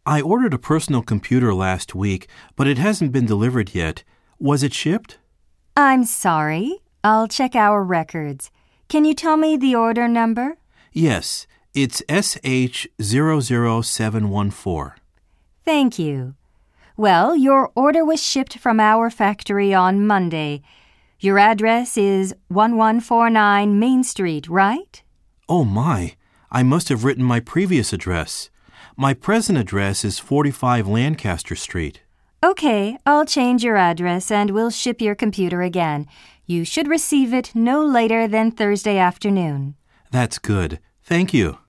I ordered a personal computer last week, but it hasn't been delivered yet. Was it shipped? I'm sorry. I'll check our records. Can you tell me the order number? Yes, it's SH00714. Thank you. Well, your order was shipped from our factory on Monday. Your address is 1149 Main Street, right? Oh my, I must have written my previous address. My present address is 45 Lancaster Street. Okay, I'll change your address and we'll ship your computer again. You should receive it no later than Thursday afternoon. That's good. Thank you.